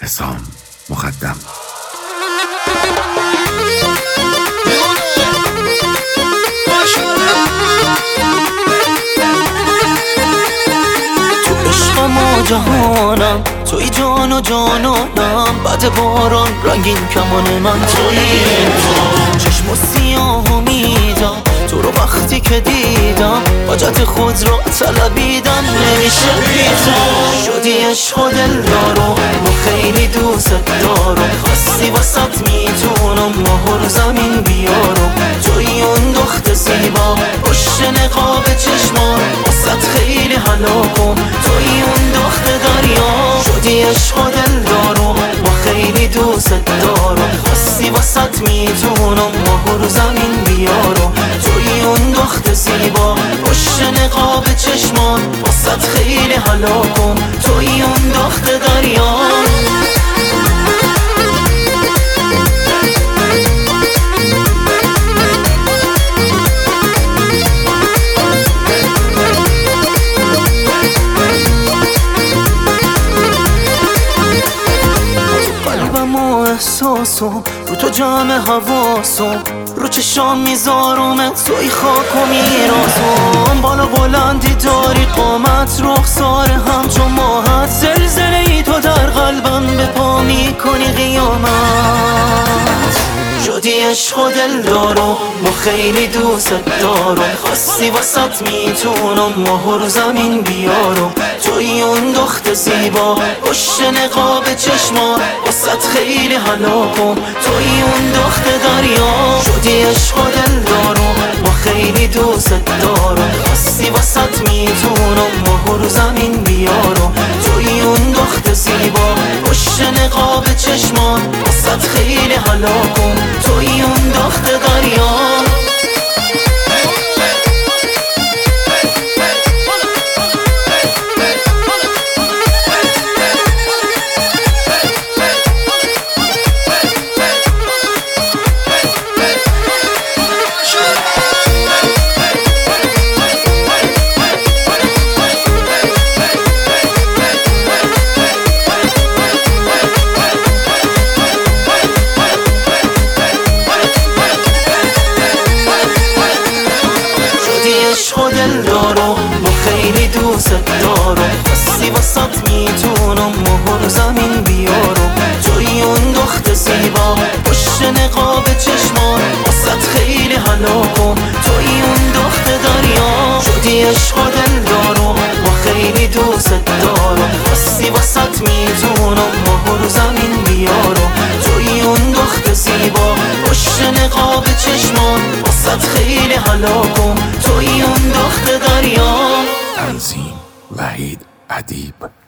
حسام مقدم. تو عشقم و جهانم، توی جان و جانانم، بعد باران رنگین کمان من توی چشم و سیاه و میدم تو رو وقتی که دیدم، حاجت خود رو طلبیدم نمیشه بیتم. شدی عشق و دلدارم و خیلی دوست دارم، خواستی واسط میتونم ماه رو زمین بیارم. توی اون دخت زیبا پشت نقاب چشمان، واسط خیلی هلاکم توی اون دخت دریا. شدی عشق و دلدارم و خیلی دوست دارم، خواستی واسط میتونم ماه رو زمین بیارم. توی اون دخت زیبا پشت نقاب چشمان، واسط خیلی هلاکم توی اون دخت دریا. احساسم رو تو جمع حواسم، رو چشام میذارم توی خاک و میرازم. بالا بلندی داری قامت رخسار همچون ماهت، زلزله ای تو در قلبم به پا میکنی قیامت. شدی عشق و دلدارم و خیلی دوست دارم، خواستی واسط میتونم ماه رو زمین بیارم. توی اون دخت زیبا پشت نقاب چشمان، واسط خیلی هلاکم توی اون دخت دریا. شدی عشق و دلدارم و خیلی دوست دارم، خواستی واسط میتونم ماه رو زمین بیارم. توی اون دخت زیبا پشت نقاب چشمان، واسط خیلی هلاکم توی اون دخت دریا. عشق و دلدارم و خیلی دوست دارم، خواستی واسط میتونم ماه رو زمین بیارم. توی اون دخت زیبا پشت نقاب چشمان، واسط خیلی هلاکم توی اون دخت دریا. شدی عشق و دلدارم و خیلی دوست دارم، خواستی واسط میتونم ماه رو زمین بیارم. توی اون دخت زیبا پشت نقاب چشمان، واسط خیلی هلاکم توی اون دخت دریا. تنظیم وحید ادیب.